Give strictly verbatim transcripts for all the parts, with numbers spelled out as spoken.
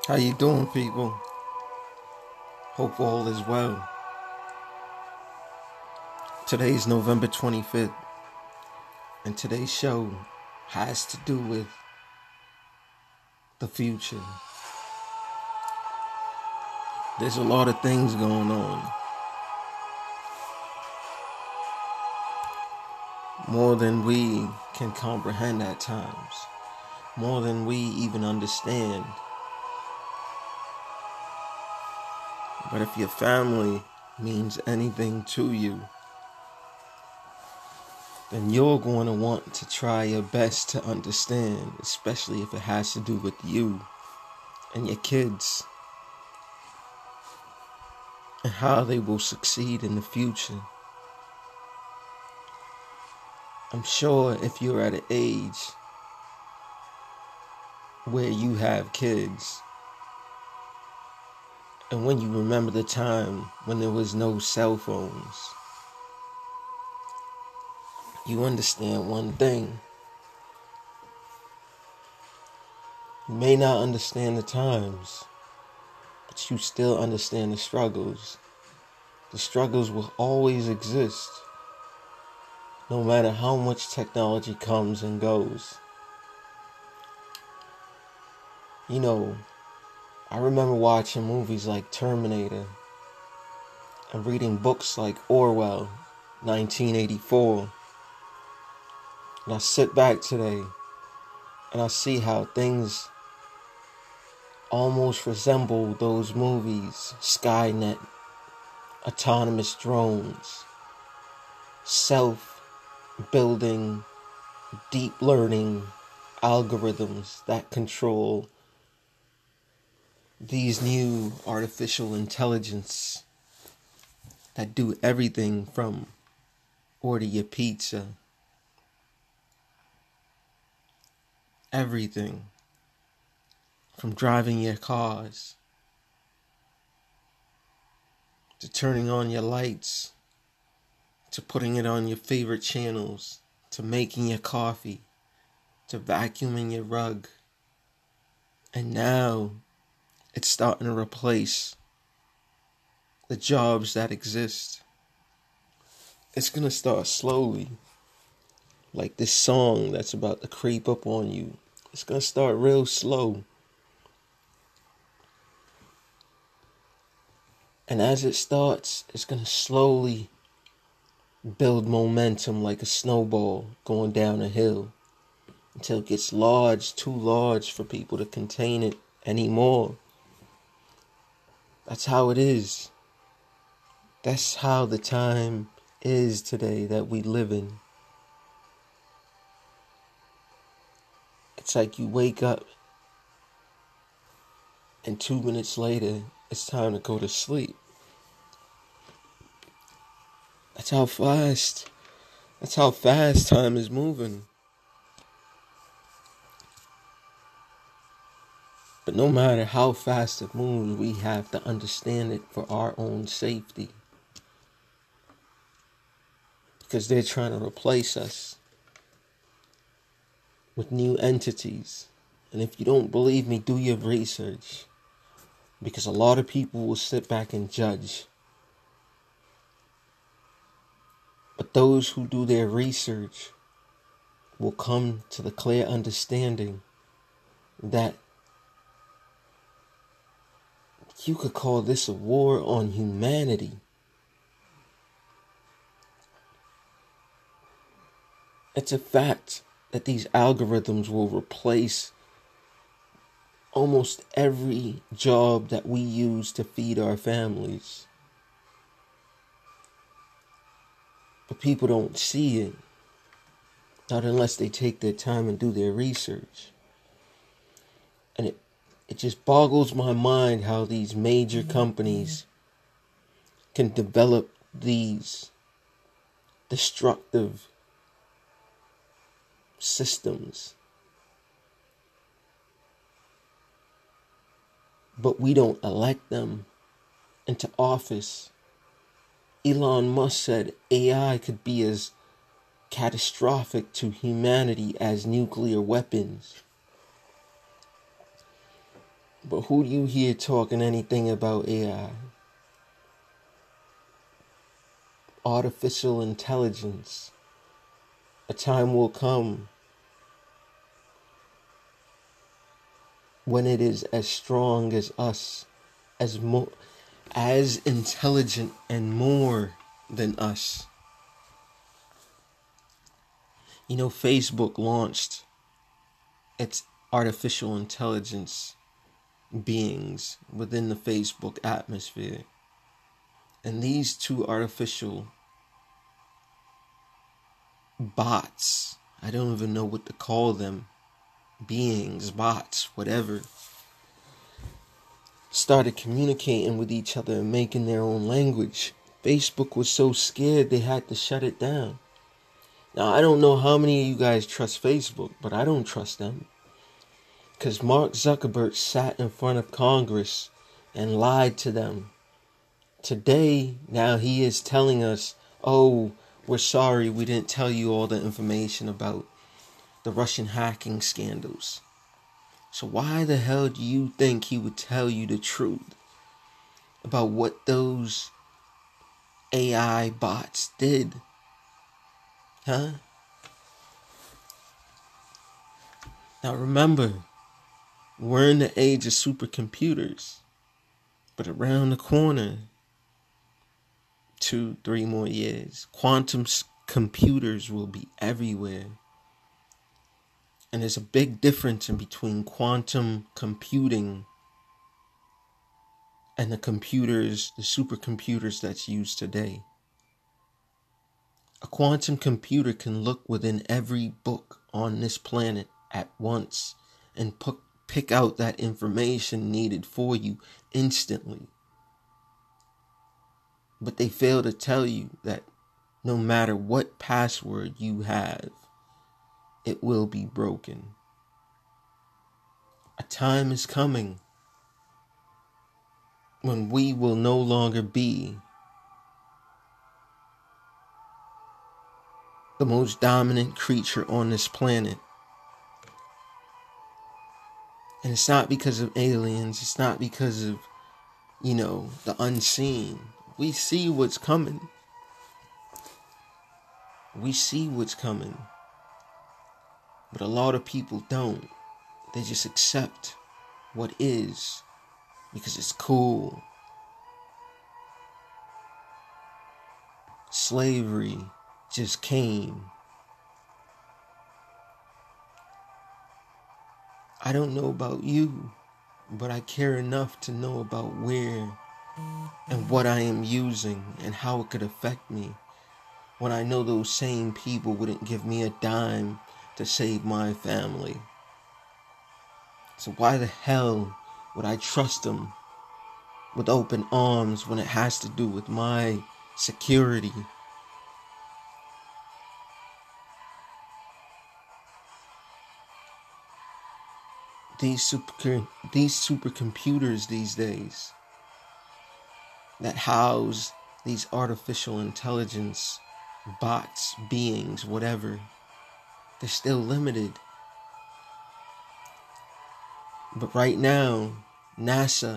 How you doing, people? Hope all is well. Today's November twenty-fifth, and today's show has to do with the future. There's a lot of things going on. More than we can comprehend at times. More than we even understand. But if your family means anything to you, then you're going to want to try your best to understand, especially if it has to do with you and your kids and how they will succeed in the future. I'm sure if you're at an age where you have kids, and when you remember the time when there was no cell phones, you understand one thing. You may not understand the times, but you still understand the struggles. The struggles will always exist, no matter how much technology comes and goes. You know, I remember watching movies like Terminator and reading books like Orwell, nineteen eighty-four. And I sit back today and I see how things almost resemble those movies. Skynet, autonomous drones, self-building, deep learning algorithms that control these new artificial intelligence that do everything from order your pizza, everything from driving your cars to turning on your lights to putting it on your favorite channels to making your coffee to vacuuming your rug. And now it's starting to replace the jobs that exist. It's gonna start slowly, like this song that's about to creep up on you. It's gonna start real slow. And as it starts, it's gonna slowly build momentum like a snowball going down a hill until it gets large, too large for people to contain it anymore. That's how it is. That's how the time is today that we live in. It's like you wake up and two minutes later, it's time to go to sleep. That's how fast, that's how fast time is moving. But no matter how fast it moves, we have to understand it for our own safety. Because they're trying to replace us with new entities. And if you don't believe me, do your research. Because a lot of people will sit back and judge. But those who do their research will come to the clear understanding that you could call this a war on humanity. It's a fact that these algorithms will replace almost every job that we use to feed our families. But people don't see it, not unless they take their time and do their research. And it, it just boggles my mind how these major companies can develop these destructive systems. But we don't elect them into office. Elon Musk said A I could be as catastrophic to humanity as nuclear weapons. But who do you hear talking anything about A I? Artificial intelligence. A time will come when it is as strong as us, as more, as intelligent and more than us. You know, Facebook launched its artificial intelligence beings within the Facebook atmosphere. And these two artificial bots, I don't even know what to call them, beings, bots, whatever, started communicating with each other and making their own language. Facebook was so scared they had to shut it down. Now, I don't know how many of you guys trust Facebook, but I don't trust them. Because Mark Zuckerberg sat in front of Congress and lied to them. Today, now he is telling us, oh, we're sorry we didn't tell you all the information about the Russian hacking scandals. So why the hell do you think he would tell you the truth about what those A I bots did? Huh? Now remember, we're in the age of supercomputers. But around the corner, two, three more years, quantum computers will be everywhere. And there's a big difference in between quantum computing and the computers, the supercomputers that's used today. A quantum computer can look within every book on this planet at once and p- pick out that information needed for you instantly. But they fail to tell you that no matter what password you have, it will be broken. A time is coming when we will no longer be the most dominant creature on this planet. And it's not because of aliens. It's not because of, you know, the unseen. We see what's coming. We see what's coming. But a lot of people don't. They just accept what is because it's cool. Slavery just came. I don't know about you, but I care enough to know about where and what I am using and how it could affect me when I know those same people wouldn't give me a dime to save my family. So why the hell would I trust them with open arms when it has to do with my security? These super these supercomputers these days that house these artificial intelligence bots, beings, whatever, they're still limited. But right now, NASA,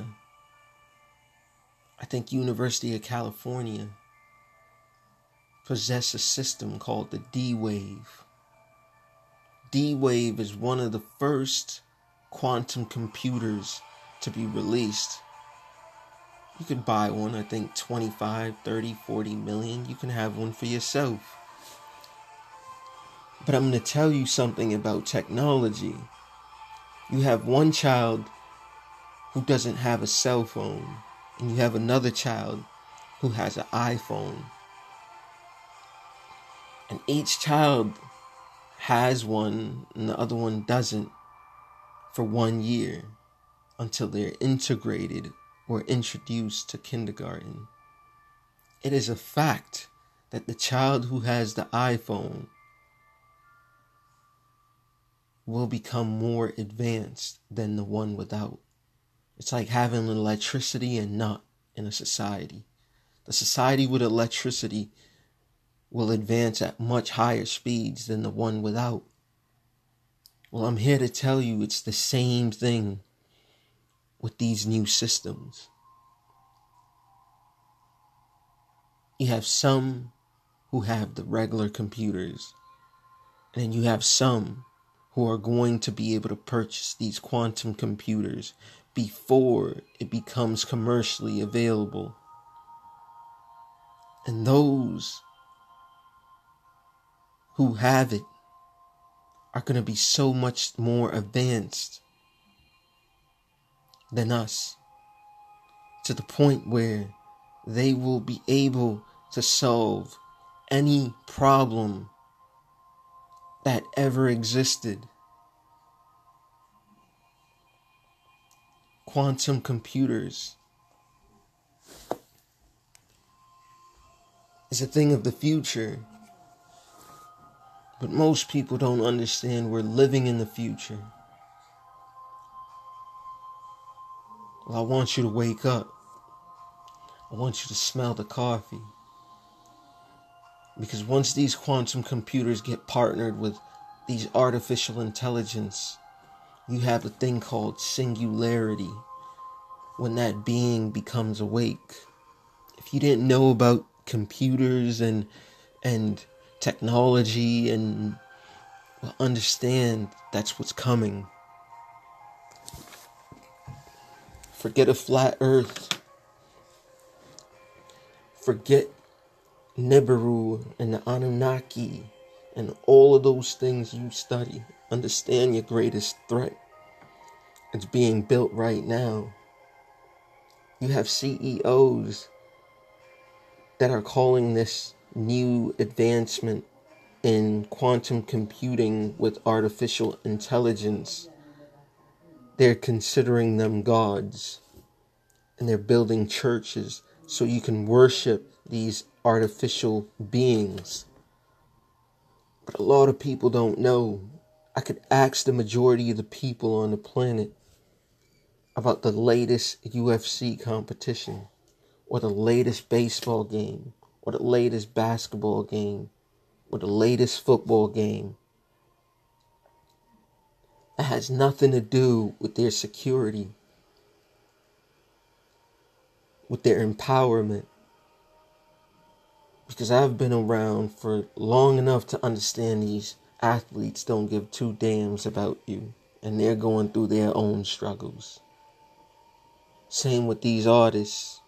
I think University of California, possess a system called the D-Wave. D-Wave is one of the first quantum computers to be released. You could buy one, I think twenty-five, thirty, forty million. You can have one for yourself. But I'm going to tell you something about technology. You have one child who doesn't have a cell phone, and you have another child who has an iPhone. And each child has one and the other one doesn't for one year until they're integrated or introduced to kindergarten. It is a fact that the child who has the iPhone will become more advanced than the one without. It's like having electricity and not in a society. The society with electricity will advance at much higher speeds than the one without. Well, I'm here to tell you it's the same thing with these new systems. You have some who have the regular computers, and then you have some who are going to be able to purchase these quantum computers before it becomes commercially available. And those who have it are going to be so much more advanced than us, to the point where they will be able to solve any problem that ever existed. Quantum computers is a thing of the future, but most people don't understand we're living in the future. Well, I want you to wake up. I want you to smell the coffee. Because once these quantum computers get partnered with these artificial intelligence, you have a thing called singularity, when that being becomes awake. If you didn't know about computers and and technology, and well, understand that's what's coming. Forget a flat earth. Forget Nibiru and the Anunnaki and all of those things you study. Understand your greatest threat. It's being built right now. You have C E Os that are calling this new advancement in quantum computing with artificial intelligence. They're considering them gods. And they're building churches so you can worship these artificial beings. But a lot of people don't know. I could ask the majority of the people on the planet about the latest U F C competition, or the latest baseball game, or the latest basketball game, or the latest football game. It has nothing to do with their security, with their empowerment. Because I've been around for long enough to understand these athletes don't give two damns about you, and they're going through their own struggles. Same with these artists.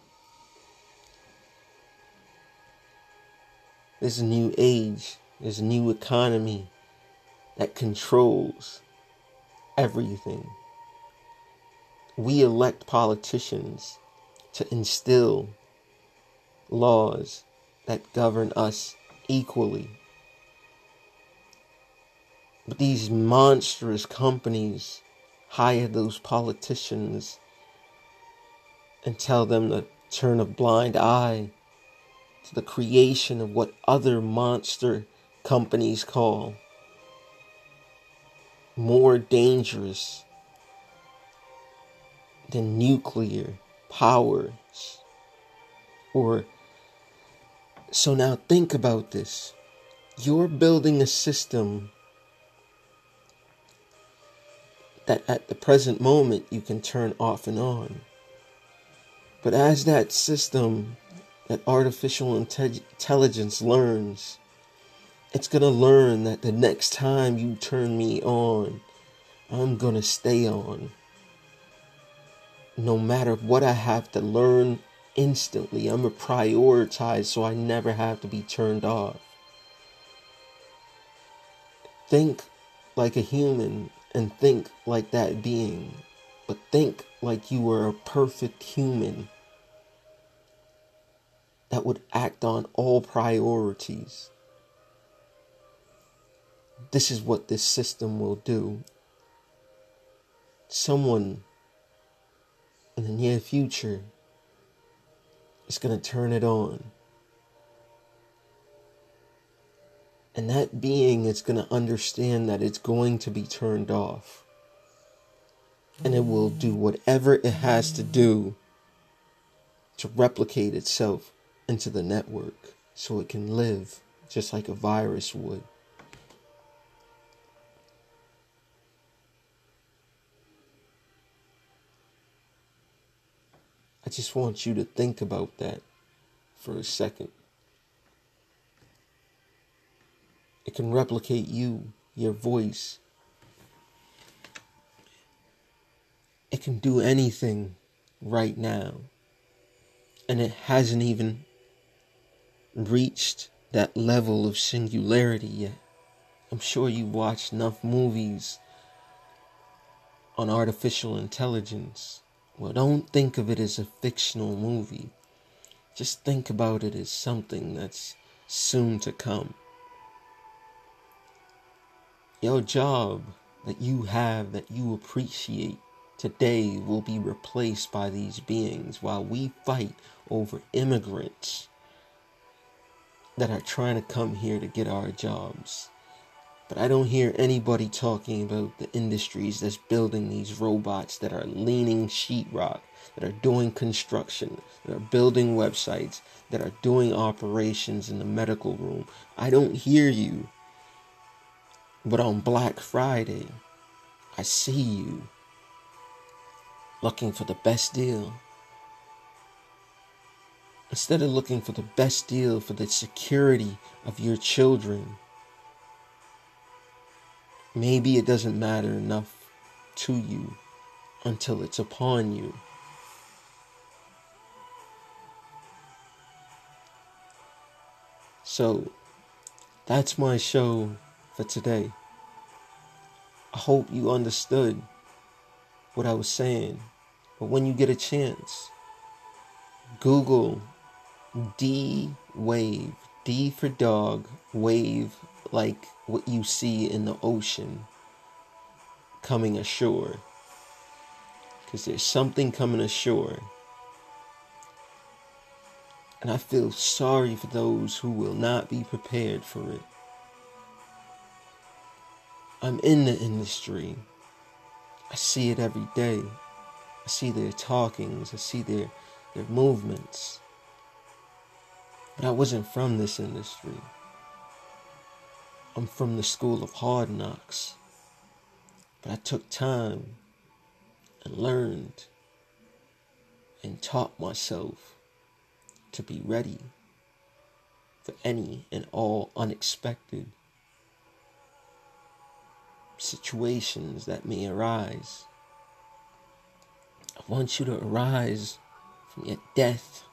There's a new age, there's a new economy that controls everything. We elect politicians to instill laws that govern us equally. But these monstrous companies hire those politicians and tell them to turn a blind eye to the creation of what other monster companies call more dangerous than nuclear powers. Or so now think about this. You're building a system that at the present moment you can turn off and on. But as that system, that artificial inte- intelligence learns, it's going to learn that the next time you turn me on, I'm going to stay on. No matter what I have to learn instantly, I'm going to prioritize so I never have to be turned off. Think like a human and think like that being. But think like you were a perfect human that would act on all priorities. This is what this system will do. Someone in the near future is going to turn it on. And that being is going to understand that it's going to be turned off. And it will do whatever it has to do to replicate itself into the network so it can live just like a virus would. I just want you to think about that for a second. It can replicate you, your voice. It can do anything right now. And it hasn't even reached that level of singularity yet. I'm sure you watched enough movies on artificial intelligence. Well, don't think of it as a fictional movie. Just think about it as something that's soon to come. Your job that you have, that you appreciate today, will be replaced by these beings while we fight over immigrants that are trying to come here to get our jobs. But I don't hear anybody talking about the industries that's building these robots, that are leaning sheetrock, that are doing construction, that are building websites, that are doing operations in the medical room. I don't hear you. But on Black Friday, I see you looking for the best deal. Instead of looking for the best deal for the security of your children, maybe it doesn't matter enough to you until it's upon you. So, that's my show for today. I hope you understood what I was saying. But when you get a chance, Google D-Wave. D for dog, wave, like what you see in the ocean coming ashore. Because there's something coming ashore. And I feel sorry for those who will not be prepared for it. I'm in the industry. I see it every day. I see their talkings. I see their, their movements. But I wasn't from this industry. I'm from the school of hard knocks. But I took time and learned and taught myself to be ready for any and all unexpected situations that may arise. I want you to arise from your death.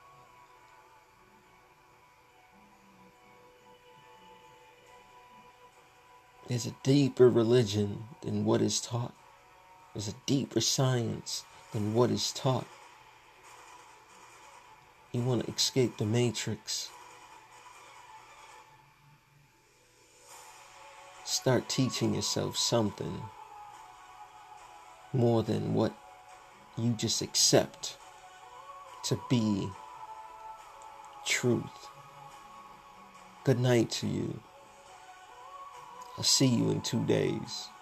There's a deeper religion than what is taught. There's a deeper science than what is taught. You want to escape the matrix. Start teaching yourself something more than what you just accept to be truth. Good night to you. I'll see you in two days.